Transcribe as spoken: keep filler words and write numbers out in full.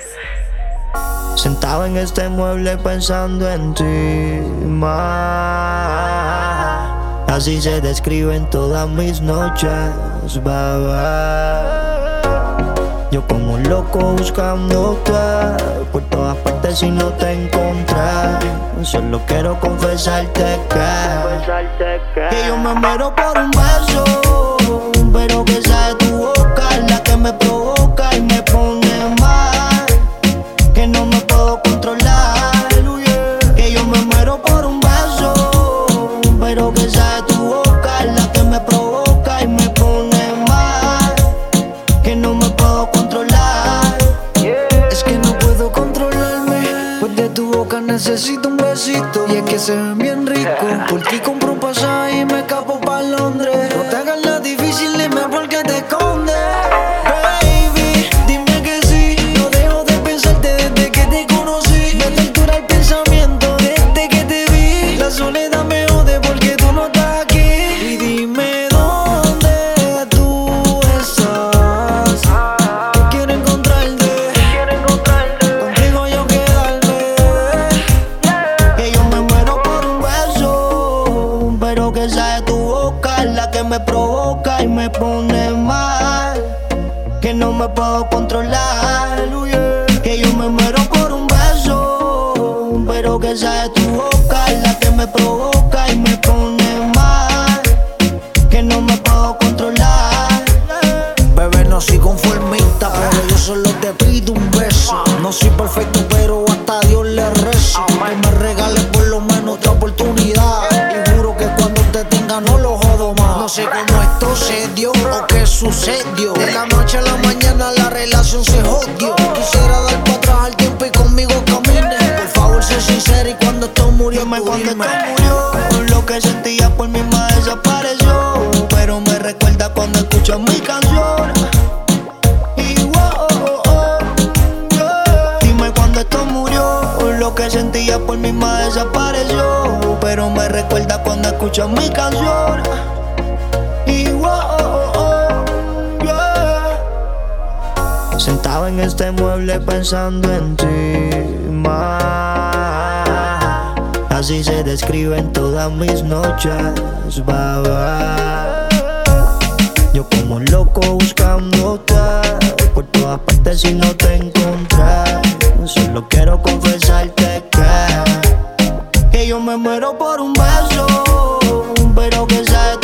Sentado en este mueble pensando en ti más. Así se describen todas mis noches, baba. Yo como un loco buscándote por todas partes y no te encontré. Solo quiero confesarte que, que yo me muero por un beso, pero que esa de tu boca es la que me provoca y me pone mal, que no me puedo controlar. Que yo me muero por un beso, pero que esa de tu boca es la que me provoca y me pone mal, que no me puedo controlar. Es que no puedo controlarme, pues de tu boca necesito un besito. Y es que se ven bien rico, por ti compro un pasaje y me escapo pa' Londres. No te hagas la difícil, dime por qué te escondes. Baby, dime que sí, no dejo de pensarte desde que te conocí. Me tortura el pensamiento desde que te vi. La soledad me jode porque tú no estás aquí. Y dime dónde tú estás, que quiero encontrarte, contigo yo quedarme. Que yo me muero por un beso, pero que esa de tu boca es la que me provoca y me pone mal, que no me puedo controlar. Que yo me muero por un beso, pero que esa de tu boca es la que me provoca y me pone mal, que no me puedo controlar. Bebé, no soy conformista, pero yo solo te pido un beso. No soy perfecto, pero hasta Dios le rezo. Que me regales por lo menos otra oportunidad. Y juro que cuando te tenga no lo jodo más. No sé cómo esto se dio o qué sucedió. De la noche a la mañana la relación se jodió. Quisiera dar para atrás al tiempo y conmigo camine. Por favor, sé sincera y cuando esto murió, Dime tú cuando dime. esto murió, lo que sentía por mí más desapareció, pero me recuerda cuando escuchas mi canción. Y wow, oh, oh, yeah. Dime cuando esto murió, lo que sentía por mí más desapareció, pero me recuerda cuando escuchas mi canción. Y wow, oh, oh, yeah. Sentado en este mueble pensando en ti más. Así se describen todas mis noches, baba. Yo como un loco buscándote por todas partes y no te encontré. Solo quiero confesarte que, que yo me muero por un beso, pero que esa de